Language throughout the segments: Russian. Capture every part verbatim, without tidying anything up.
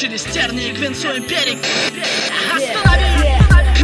через тернии и квинцуем берег. Останови!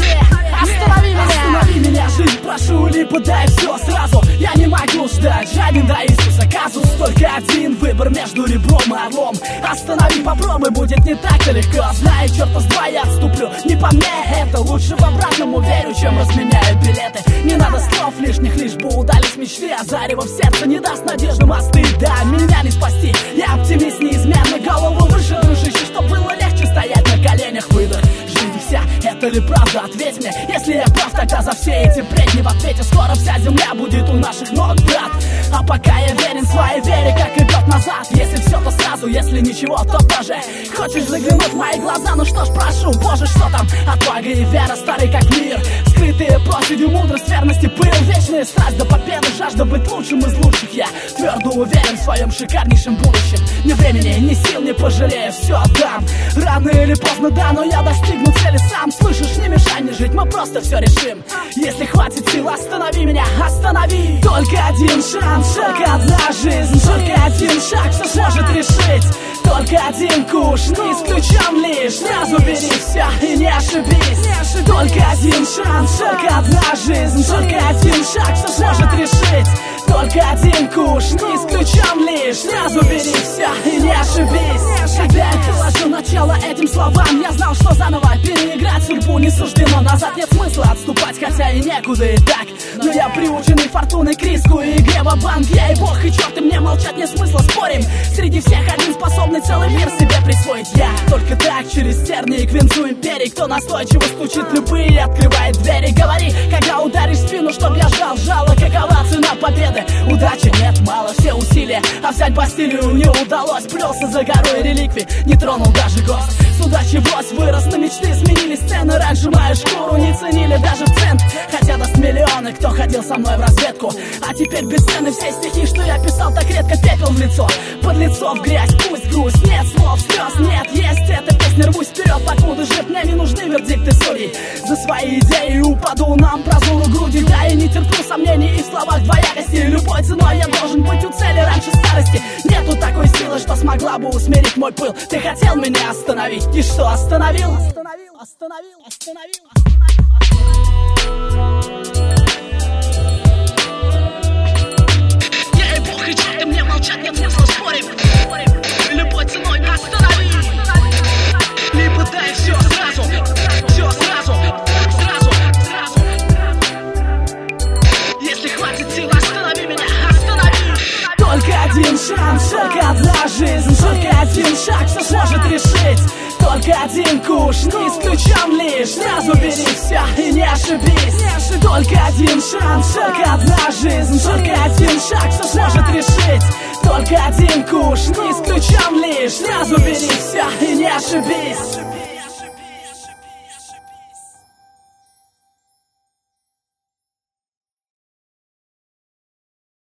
Останови меня! Останови меня, жизнь, прошу, либо дай все сразу. Я не могу ждать, жаден до Иисуса казус. Только один выбор между ребром и орлом. Останови, попробуй, будет не так-то легко. Знаю, черта с два я отступлю, не по мне это. Лучше в обратному верю, чем разменяю билеты. Не надо слов лишних, лишь бы удались мечты. А зарево в сердце не даст надежды мосты. Да, меня не спасти, я оптимист неизменно. Голову выше, дружище, чтоб было легче стоять на коленях. Выдох, жизнь вся, это ли правда? Ответь мне, если я прав, тогда за все эти бредни в ответе скоро вся земля будет у наших ног, брат. А пока я верен своей вере, как и год назад. Если все, то сразу, если ничего, то тоже. Хочешь заглянуть в мои глаза? Ну что ж, прошу, Боже, что там? Отвага и вера, старый как мир. Скрытые профилью, мудрость, верность и пыл. Вечная страсть до победы, жажда быть лучшим из лучших. Я твердо уверен в своем шикарнейшем будущем. Ни времени, ни сил не пожалею, все отдам. Рано или поздно, да, но я достигну цели сам. Слышишь, не мешай мне жить, мы просто все решим. Если хватит сил, останови меня, останови. Только один шанс, только одна жизнь. Только один шаг все сможет решить. Только один куш, не исключен лишь. Сразу бери все и не ошибись. Только один шанс, только одна жизнь. Только один шаг все сможет решить. Только один куш, не исключен лишь. Сразу бери все и не ошибись. Когда я положил начало этим словам, я знал, что заново переиграть судьбу не суждено. Назад нет смысла отступать, хотя и некуда и так. Но я приученный фортуной к риску и игре ва-банк. Я и бог, и черт, и мне молчать нет смысла, спорим. Среди всех один способный целый мир себе присвоить. Я только так через тернии и квинцу империи. Кто настойчиво стучит любые, открывает двери. Говори, когда ударишь в спину, чтоб я жал. Жало, какова цена победы? Удачи нет, мало, все усилия, а взять Бастилию не удалось. Плелся за горой реликвий, не тронул даже гость. С удачей врозь вырос на мечты, сменили сцены. Раньше мою шкуру не ценили даже в цент. Хотя даст миллионы, кто ходил со мной в разведку. А теперь бесценны все стихи, что я писал так редко. Пепел в лицо, под лицо в грязь. Пусть грусть, нет слов, слез, нет. Есть эта песня, рвусь вперед, покуда жив. Мне не нужны вердикты судей. За свои идеи упаду на амбразуру груди. Да, и не терплю сомнений и в словах двоякости. Любой ценой я должен быть у цели раньше старости. Нету такой силы, что смогла бы усмирить мой пыл. Ты хотел меня остановить, и что, остановил? Остановил, остановил, остановил, остановил. Я и бог, и черт, и мне молчать нет смысла, спорим. Любой ценой останови. Либо дай все сразу, все сразу, сразу, сразу. Если хватит сил, останови меня, останови. Только один шанс, только одна жизнь. Только один шаг все сможет решить. Только один куш, не исключен лишь. Сразу бери все и не ошибись. Только один шанс, только одна жизнь. Только один шаг все сможет решить. Только один куш, не исключен лишь. Сразу бери все и не ошибись.